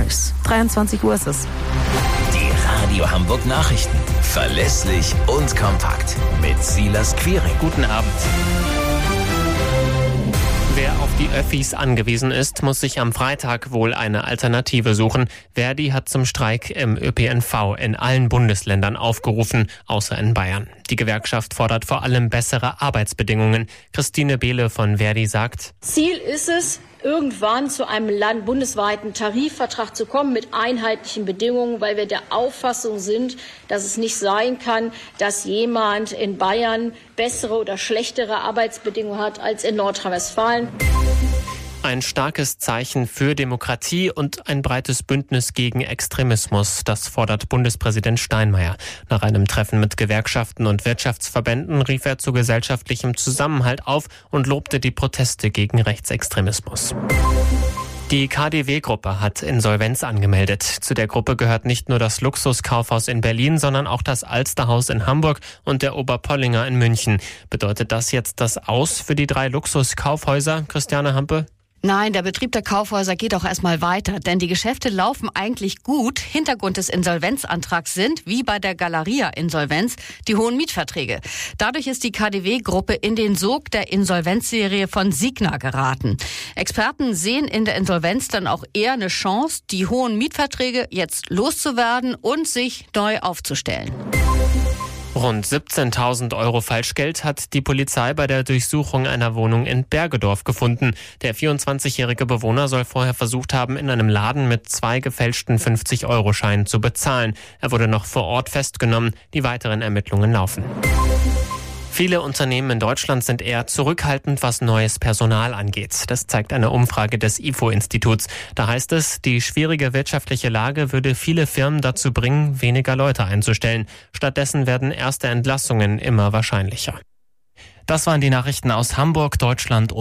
Hours. 23 Uhr ist es. Die Radio Hamburg Nachrichten. Verlässlich und kompakt. Mit Silas Quiring. Guten Abend. Wer auf die Öffis angewiesen ist, muss sich am Freitag wohl eine Alternative suchen. Verdi hat zum Streik im ÖPNV in allen Bundesländern aufgerufen, außer in Bayern. Die Gewerkschaft fordert vor allem bessere Arbeitsbedingungen. Christine Behle von Verdi sagt: Ziel ist es, irgendwann zu einem bundesweiten Tarifvertrag zu kommen mit einheitlichen Bedingungen, weil wir der Auffassung sind, dass es nicht sein kann, dass jemand in Bayern bessere oder schlechtere Arbeitsbedingungen hat als in Nordrhein-Westfalen. Ein starkes Zeichen für Demokratie und ein breites Bündnis gegen Extremismus, das fordert Bundespräsident Steinmeier. Nach einem Treffen mit Gewerkschaften und Wirtschaftsverbänden rief er zu gesellschaftlichem Zusammenhalt auf und lobte die Proteste gegen Rechtsextremismus. Die KaDeWe-Gruppe hat Insolvenz angemeldet. Zu der Gruppe gehört nicht nur das Luxuskaufhaus in Berlin, sondern auch das Alsterhaus in Hamburg und der Oberpollinger in München. Bedeutet das jetzt das Aus für die 3 Luxuskaufhäuser, Christiane Hampe? Nein, der Betrieb der Kaufhäuser geht auch erstmal weiter, denn die Geschäfte laufen eigentlich gut. Hintergrund des Insolvenzantrags sind, wie bei der Galeria-Insolvenz, die hohen Mietverträge. Dadurch ist die KaDeWe-Gruppe in den Sog der Insolvenzserie von Signa geraten. Experten sehen in der Insolvenz dann auch eher eine Chance, die hohen Mietverträge jetzt loszuwerden und sich neu aufzustellen. Rund 17.000 Euro Falschgeld hat die Polizei bei der Durchsuchung einer Wohnung in Bergedorf gefunden. Der 24-jährige Bewohner soll vorher versucht haben, in einem Laden mit 2 gefälschten 50-Euro-Scheinen zu bezahlen. Er wurde noch vor Ort festgenommen. Die weiteren Ermittlungen laufen. Viele Unternehmen in Deutschland sind eher zurückhaltend, was neues Personal angeht. Das zeigt eine Umfrage des IFO-Instituts. Da heißt es, die schwierige wirtschaftliche Lage würde viele Firmen dazu bringen, weniger Leute einzustellen. Stattdessen werden erste Entlassungen immer wahrscheinlicher. Das waren die Nachrichten aus Hamburg, Deutschland und